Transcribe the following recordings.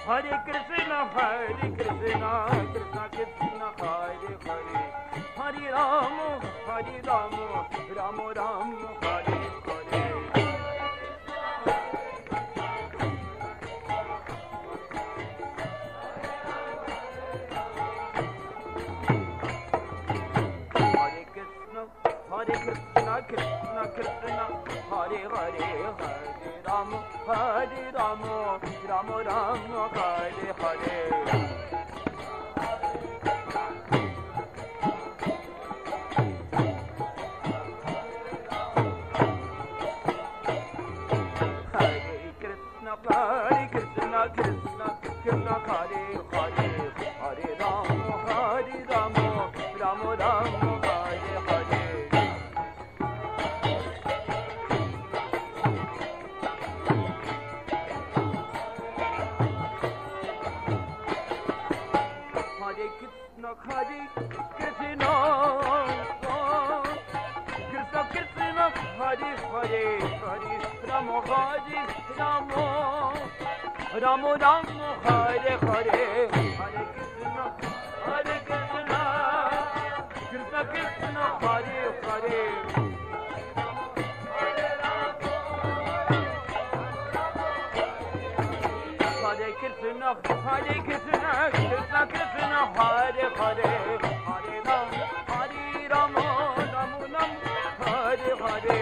Hare Krishna, Krishna Krishna, Hare Hare, Hare Rama, Rama Rama, Hare Hare. Hare Krishna, Krishna Krishna, Hare Hare, Hare Rama, Rama Rama, Hare Hare. Hare Krishna, Krishna Krishna, Hare Hare, Hare Rama, Rama Rama, Hare Hare. Hare Krishna, Krishna Krishna, Hare Hare, Hare Rama, Rama Rama, Hare Hare, Hare Krishna, Krishna Krishna, Hare Hare. Hare Krishna, Krishna Krishna, Hare Hare, Hare Rama, Rama Rama, Hare Hare.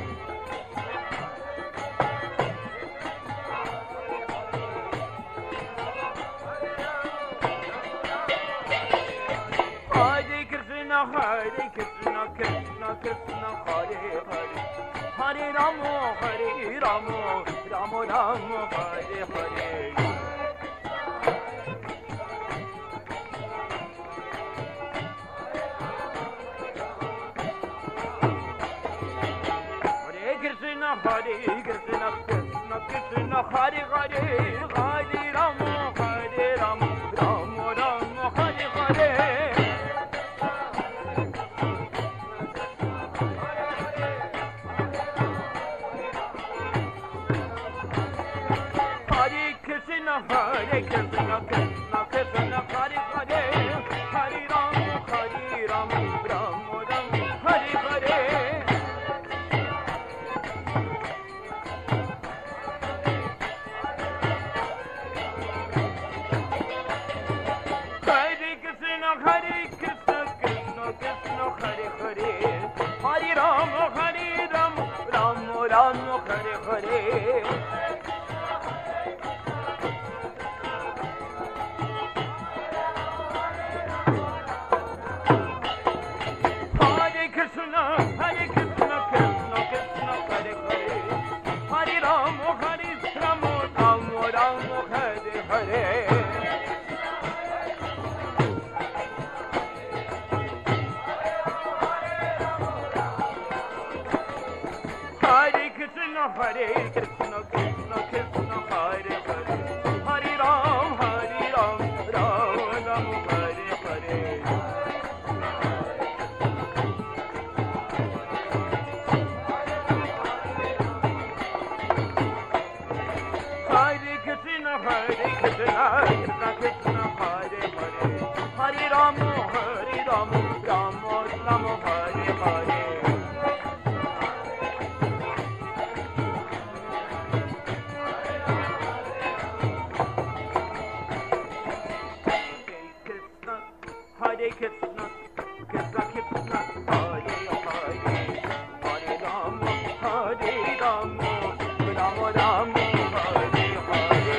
Hare Krishna, Krishna Krishna, Hare Hare, Hare Rama, Rama Rama, Hare Hare. Hare Krishna, Krishna Krishna, Hare Hare, Hare Rama, Rama Rama, Hare Hare. Hare Krishna, Krishna Krishna, Hare Hare, Hare Rama, Rama Rama, Hare Hare. Hare Krishna, Krishna Krishna, Hare Hare, Hare Rama, Rama Rama, Hare Hare. Hare Krishna, Krishna Krishna, Hare Hare, Hare Rama, Rama Rama, Hare Hare. Hare Krishna, Krishna Krishna, Hare Hare, Hare Rama, Rama Rama, Hare Hare. Hare Krishna, Krishna Krishna, Hare Hare, Hare Rama, Rama Rama, Hare Hare. Hare Krishna, Krishna Krishna, Hare Hare, Hare Rama, Rama Rama, Hare Hare.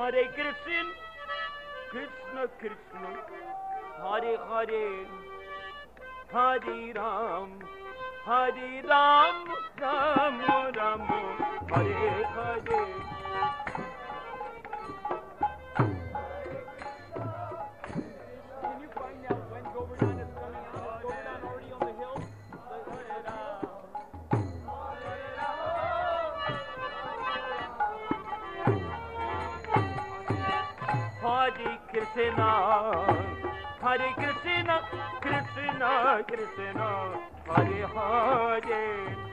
Hare Krishna, Krishna Krishna, Hare Hare, Hare Ram, Ram Ram, Hare Hare. Can you find out when Govardhan is coming out? Is Govardhan already on the hill? Hare Krishna, Hare Krishna, Krishna Krishna, Hare Hare,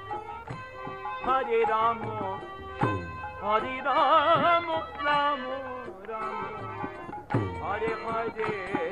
Hare Rama, Hare Rama, Rama Rama, Hare Hare.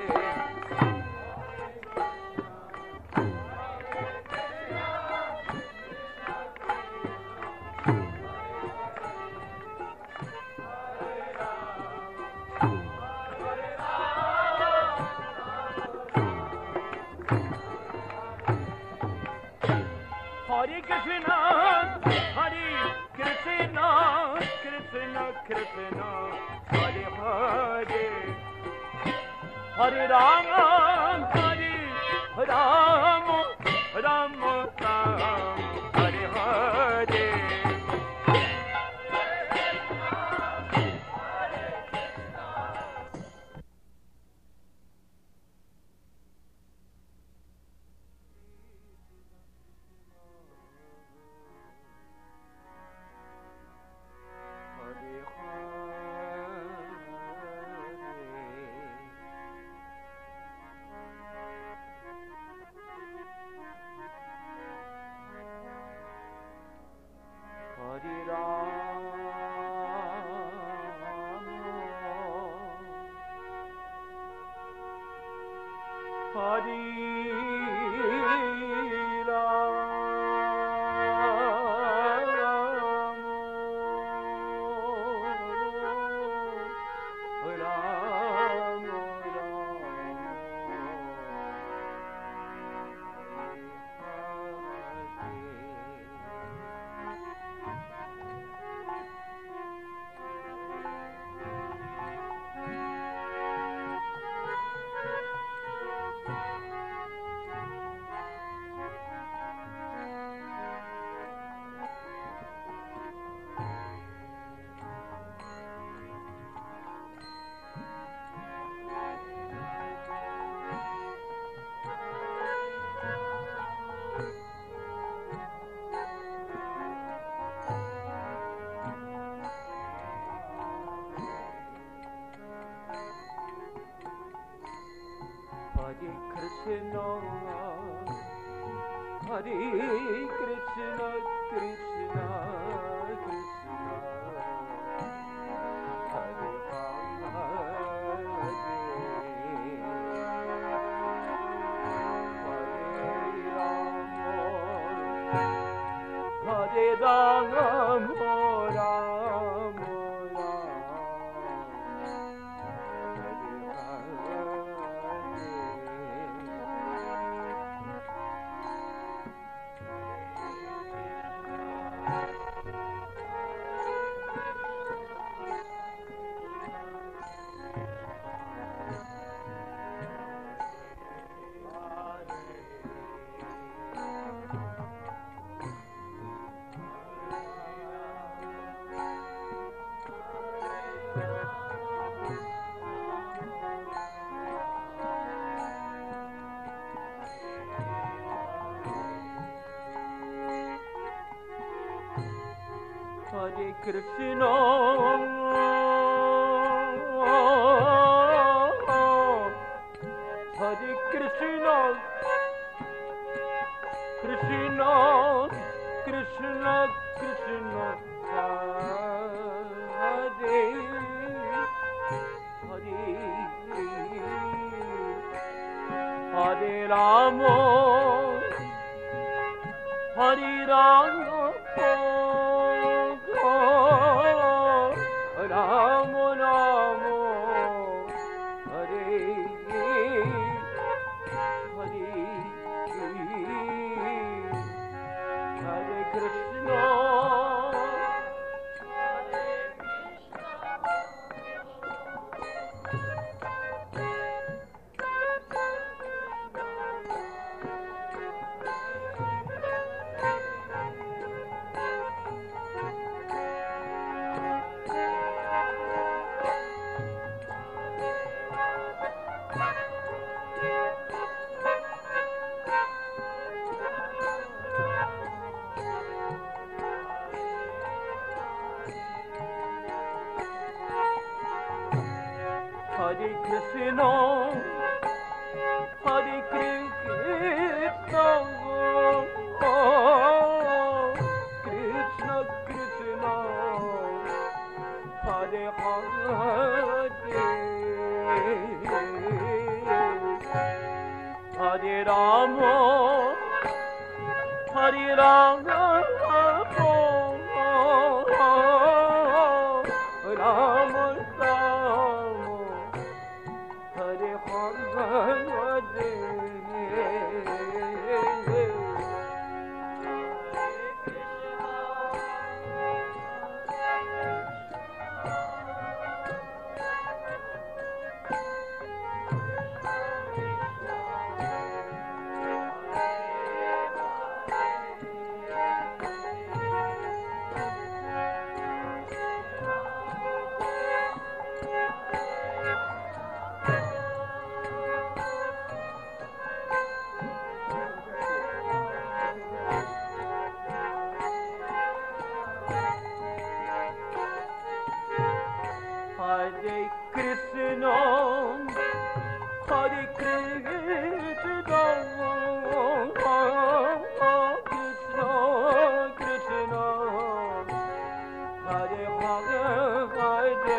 Hare Krishna, Hare Krishna, Krishna Krishna, Hare Hare, Hare Rama, Hare Rama, Rama Rama, Hare Hare. Hare Krishna, Krishna Krishna, Hare Rama, Hare Rama, Rama Hare Krishna, Hare Krishna, Krishna Krishna Krishna, Hare Hare, Hare Rama, Hare Rama, Rama Rama, Hare Hare, Hare Krishna, Hare Krishna, Hare Krishna, Hare Krishna, Krishna Krishna, Hare Hare, Hare Rama, Hare Rama, Rama Hare Krishna, Hare Krishna, Krishna Krishna, Hare Hare,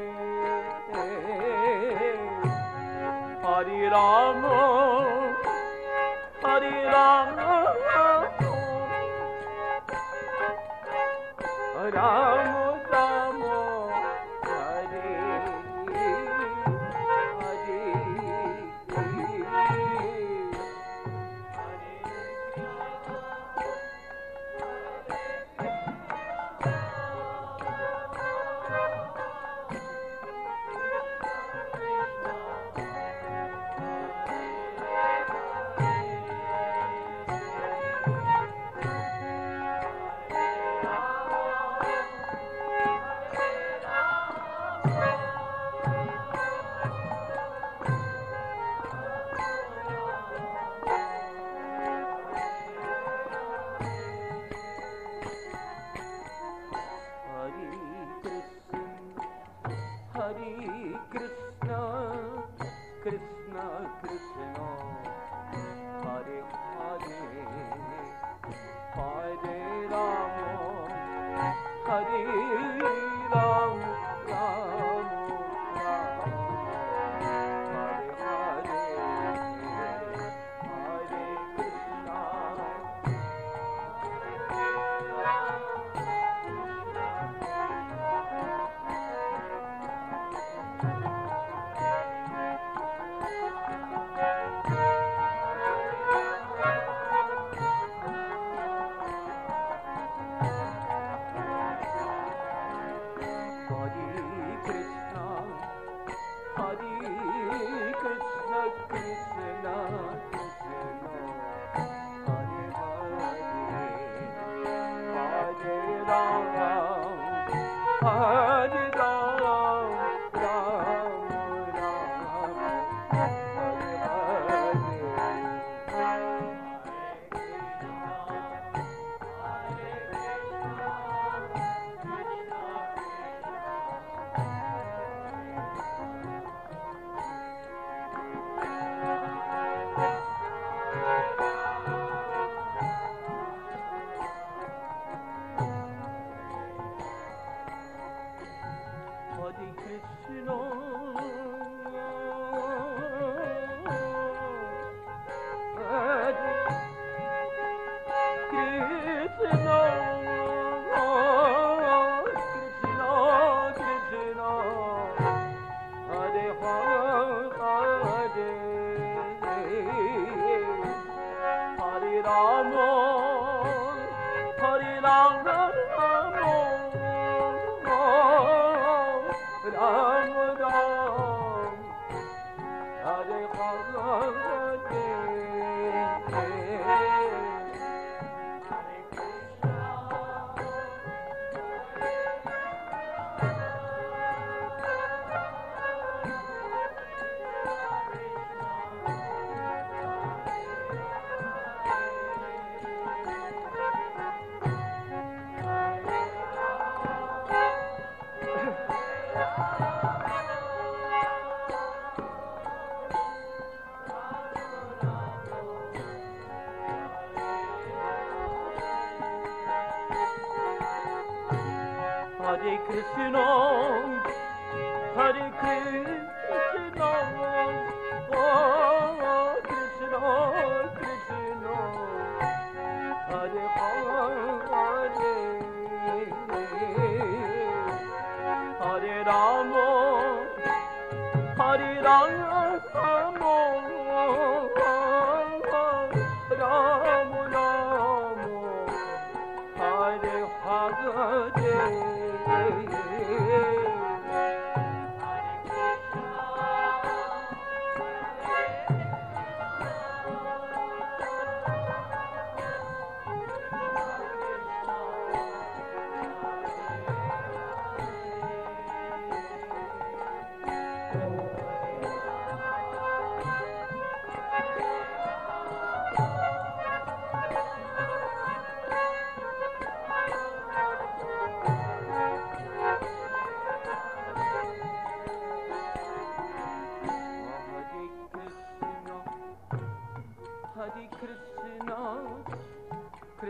Hare Rama, Hare Rama, Rama Rama, Hare Krishna, Krishna Krishna, Hare Hare, Hare Rama, Hare Rama, Rama Rama, Hare Hare, Hare Krishna.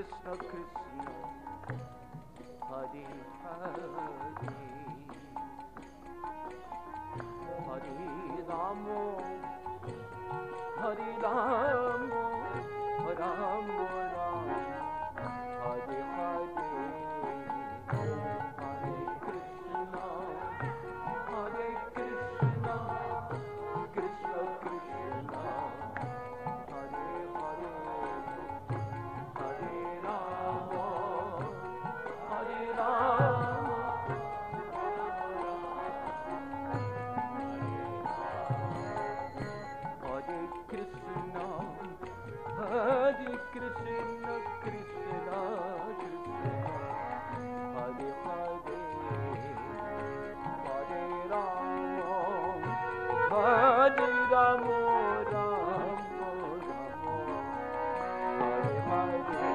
Krishna Krishna, Hare Hare, Hare Rama, Hare Rama, Rama Rama, Hare Hare, Hare Krishna, Krishna Krishna, Hare Hare, Hare Rama, Hare Rama, Hare Krishna, Hare Krishna, Krishna Krishna, Hare Hare, Hare Rama, Hare Rama, Rama Rama, Hare Hare.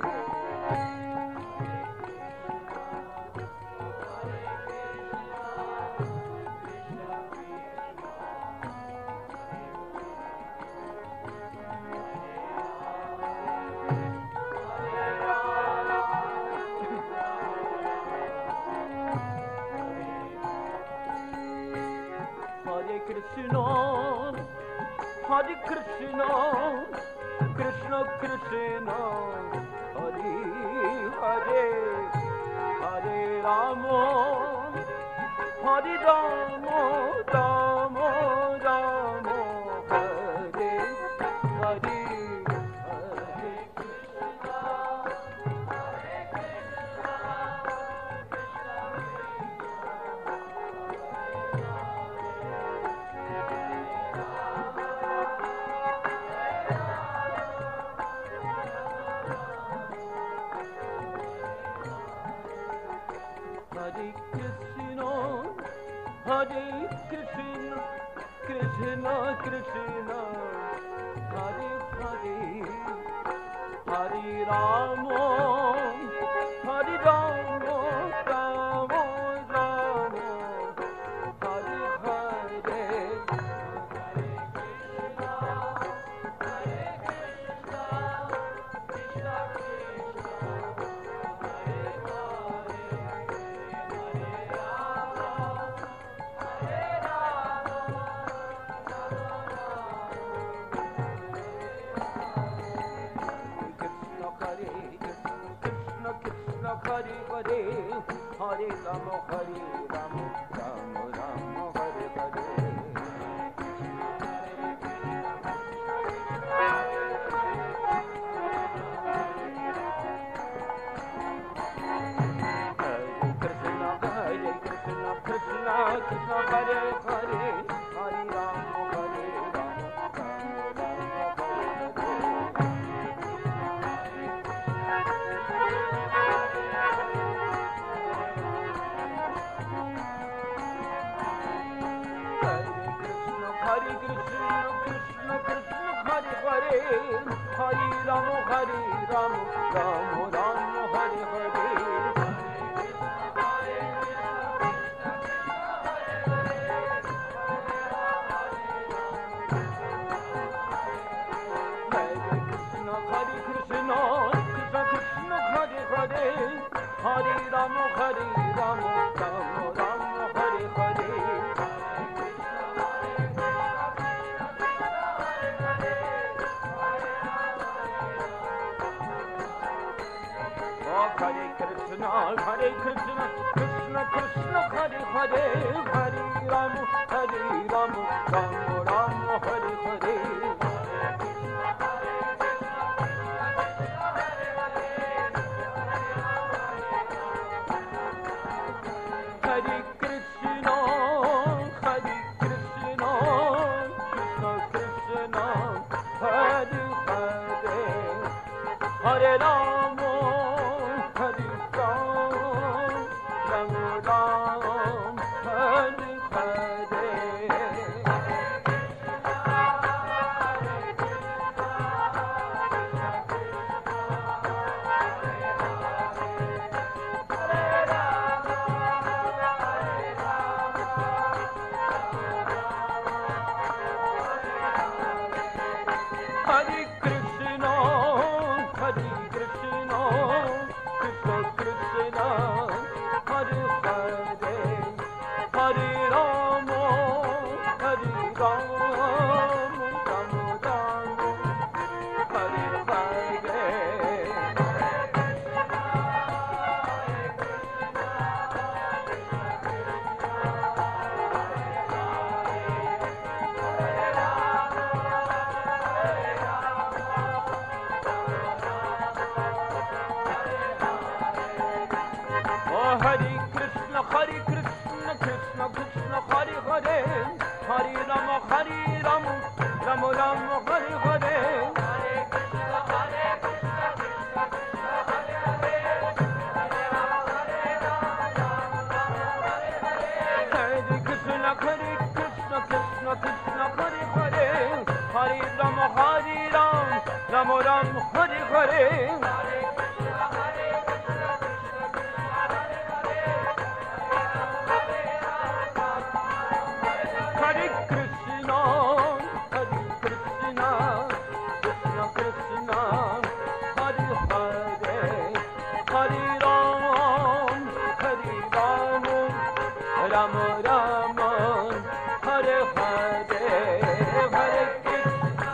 Hare Krishna, Hare Krishna, Krishna Krishna, Hare Hare, Hare Rama, Hare Rama, Rama Rama, Hare Hare, Hare Hare Krishna, Hare Krishna, Krishna Krishna, Hare Hare, Hare Rama, Hare Rama, Rama Rama, Hare Hare. Hare Hare, Hare Rama, Hare Rama, Rama Rama, Hare Hare. Hare Krishna, Krishna Krishna, Hare Hare, Hare Rama, Hare Rama, Rama Rama, Hare Hare. Hare Krishna, Krishna Krishna, Hare Hare, Hare Rama, Hare Rama, Rama Rama, Hare Hare. Hare Krishna, Krishna Krishna, Hare Hare, Hare Rama, Hare Rama, Rama Rama, Hare Hare. Hare Krishna, Hare Krishna, Krishna Krishna, Hare Hare, Hare Rama, Hare Rama, Rama Rama, Hare Hare. Hare Krishna, Hare Krishna, Krishna Krishna, Hare Hare, Hare Rama, Hare Rama, Rama Rama, Hare Hare Krishna, Hare Krishna, Hare Hare, Hare Rama, Rama Rama, Hare Hare. Hare Krishna, Krishna Krishna, Hare Hare, Hare Rama, Rama Rama, Hare Hare. Hare Krishna, Krishna Krishna, Hare Hare, Hare Ram, Rama Rama, Hare Hare, Hare Krishna,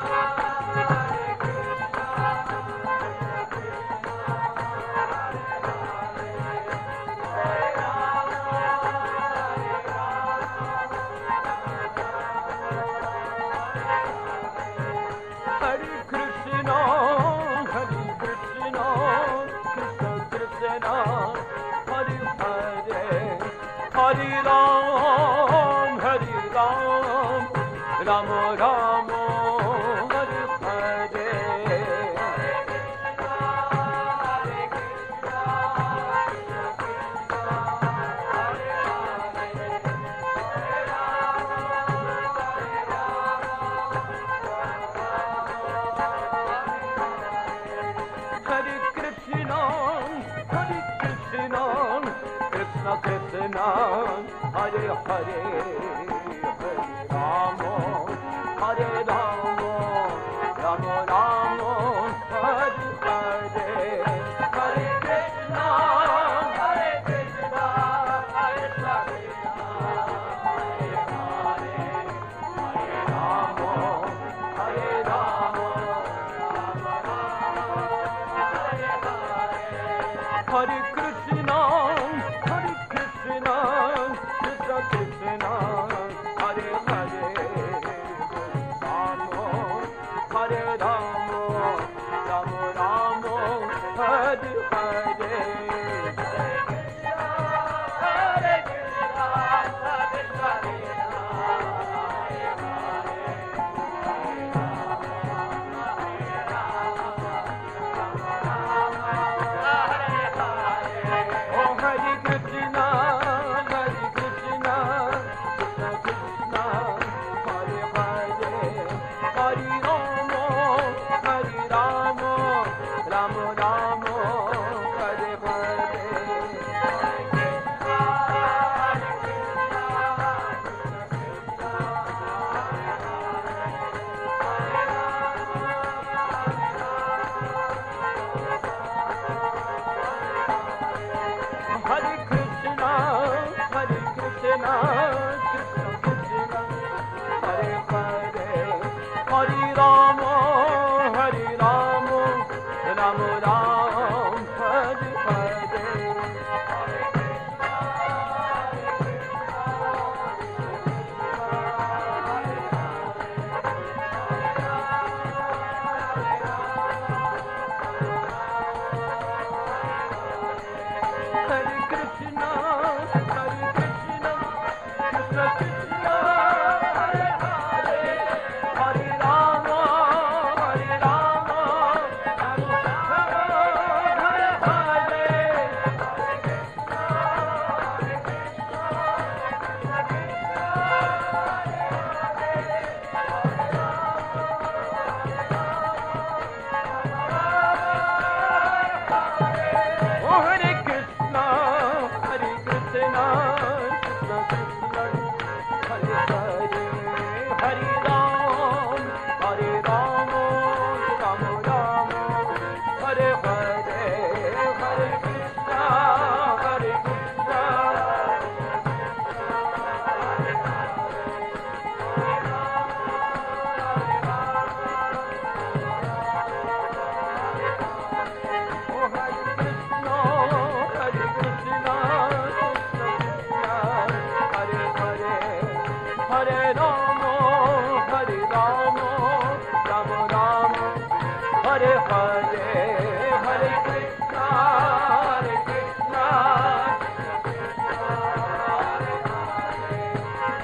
Hare Krishna, Krishna Krishna, Hare Hare, Hare Ram, Rama Rama, Hare Hare. Hare Krishna, Krishna Krishna, Hare Hare, Hare Rama, Rama Rama, Hare Hare, Hare Krishna, Krishna Rama, Hare Rama, Hare Krishna, Krishna Krishna, Hare Hare, Hare Rama, Rama Rama, Hare Hare. Oh, Hare Krishna, Krishna Krishna, Hare Hare, Hare Rama, Rama Rama, Hare Hare. Hare Krishna, Krishna Krishna, Hare Hare, Hare Rama, Rama Rama, Hare Hare. Hare Krishna, Krishna Krishna, Hare Hare, Hare Rama, Rama Hare Oh, Hare Krishna, Krishna Krishna, Hare Hare, Hare Ram, Rama Rama, Hare Hare, Hare Krishna, Oh, Hare Krishna, Krishna Hare Hare, Hare Rama, Rama Rama, Hare Hare, Hare Krishna, Krishna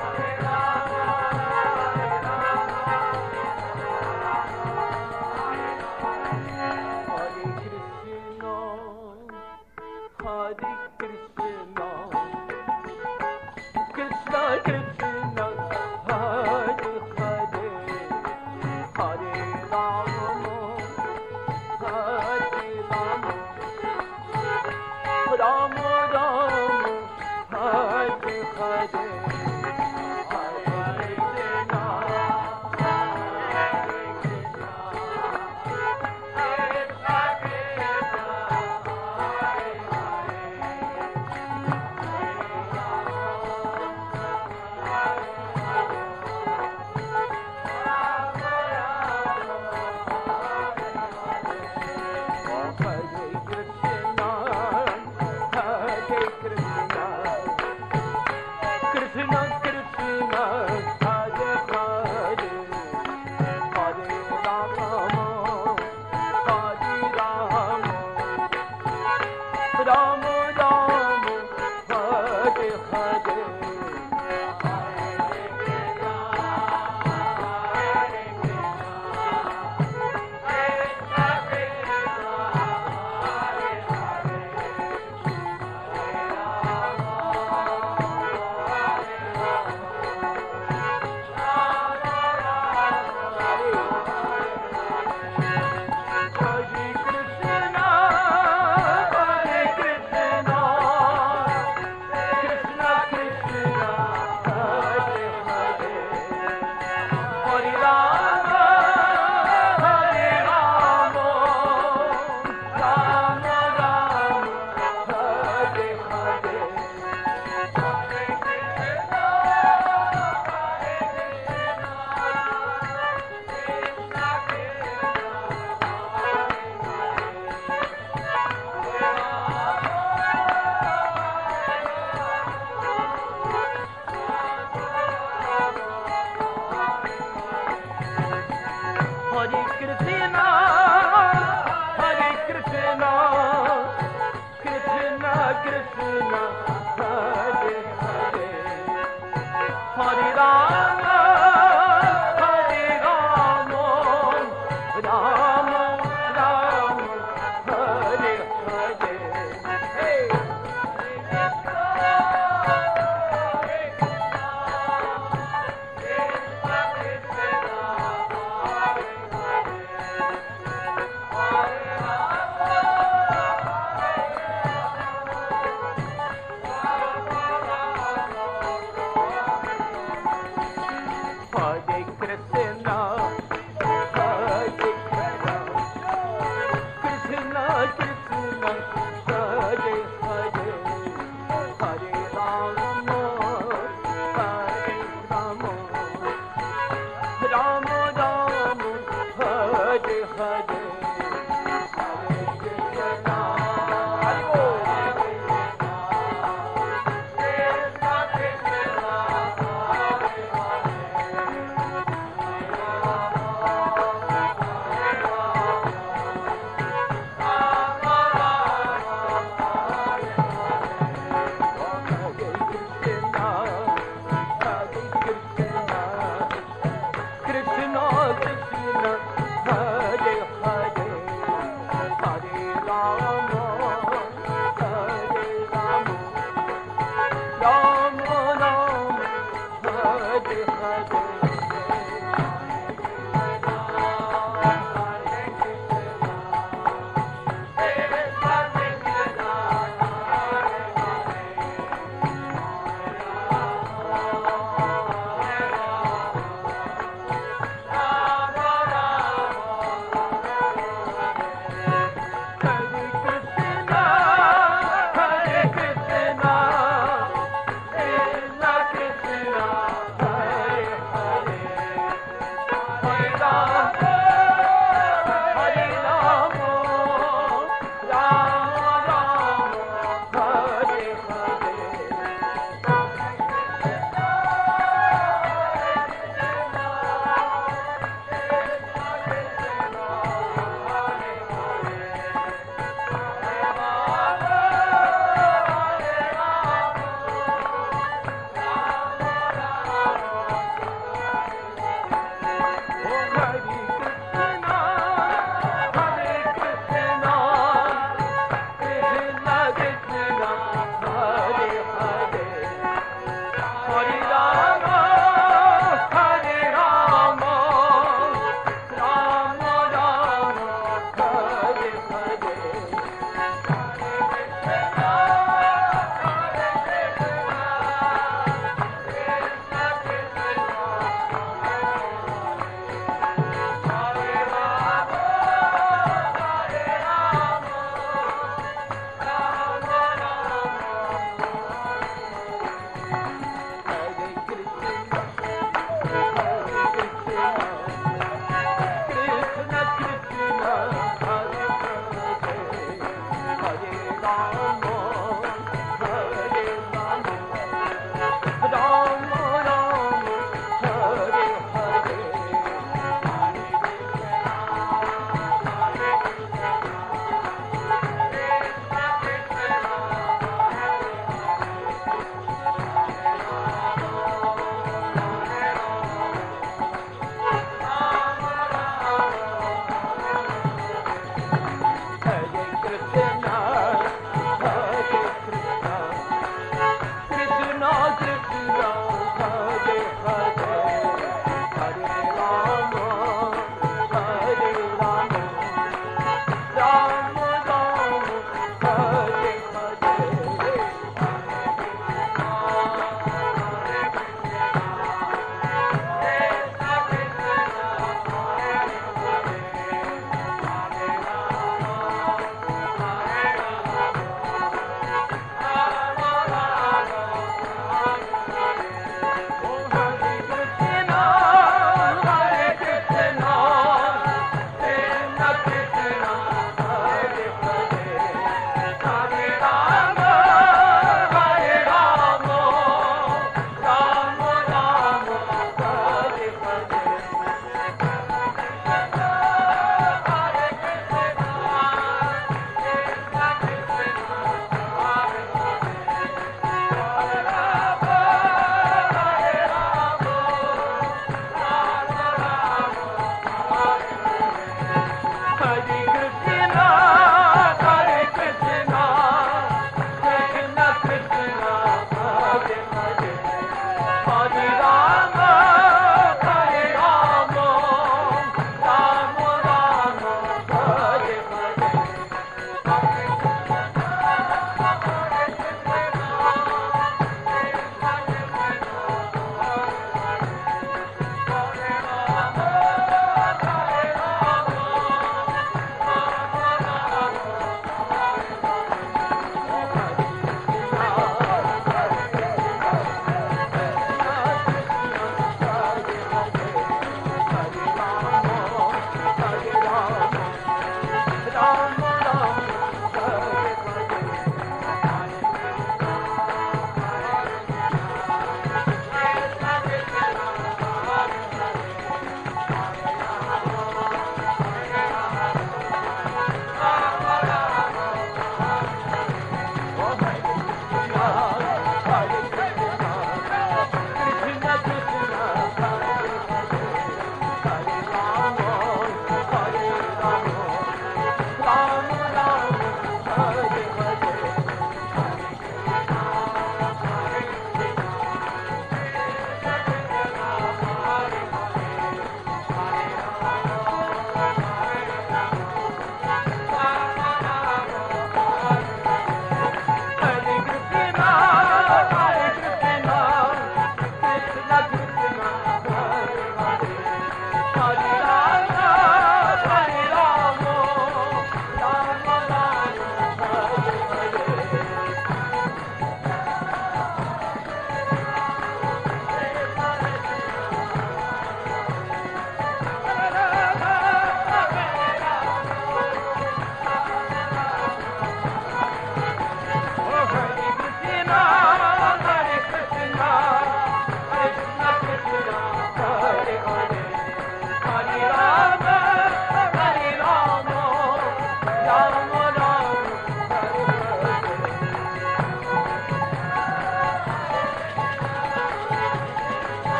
Hare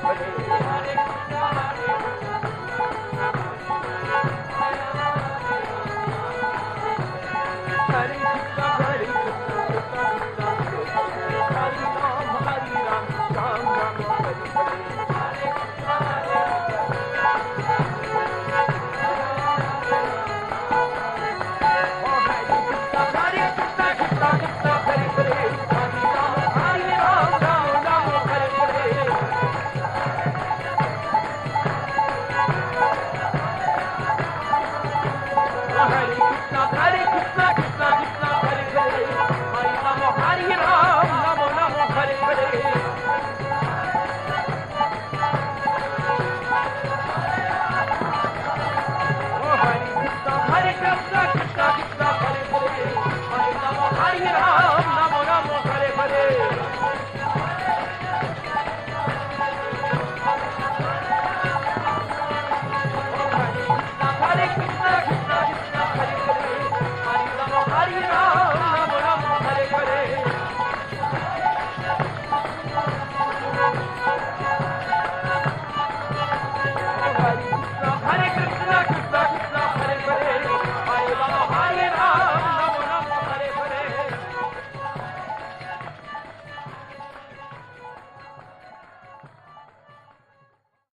Ram Ram, Ram Ram, Hare Hare.